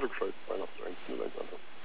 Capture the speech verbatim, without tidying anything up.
Better try to find out the rank, do that, Jonathan.